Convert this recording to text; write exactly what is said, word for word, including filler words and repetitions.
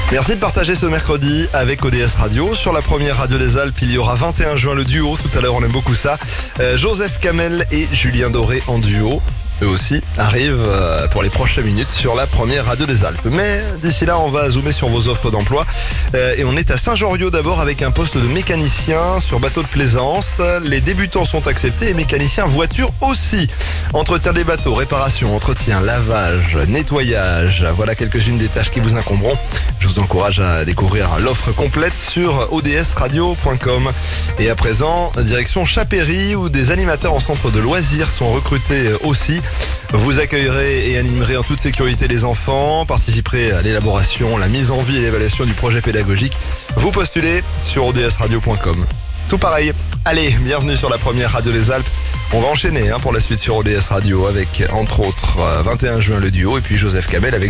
Merci de partager ce mercredi avec O D S Radio. Sur la première radio des Alpes, il y aura vingt et un juin le duo. Tout à l'heure, on aime beaucoup ça. Euh, Joseph Kamel et Julien Doré en duo. Eux aussi arrivent euh, pour les prochaines minutes sur la première radio des Alpes. Mais d'ici là, on va zoomer sur vos offres d'emploi. Euh, et on est à Saint-Joriot d'abord avec un poste de mécanicien sur bateau de plaisance. Les débutants sont acceptés et mécaniciens voiture aussi. Entretien des bateaux, réparation, entretien, lavage, nettoyage. Voilà quelques-unes des tâches qui vous incomberont. Je vous encourage à découvrir l'offre complète sur o d s radio point com. Et à présent, direction Chapéry où des animateurs en centre de loisirs sont recrutés aussi. Vous accueillerez et animerez en toute sécurité les enfants, participerez à l'élaboration, la mise en vie et l'évaluation du projet pédagogique. Vous postulez sur o d s radio point com. Tout pareil. Allez, bienvenue sur la première radio des Alpes. On va enchaîner hein, pour la suite sur O D S Radio avec entre autres vingt et un juin le duo et puis Joseph Kamel avec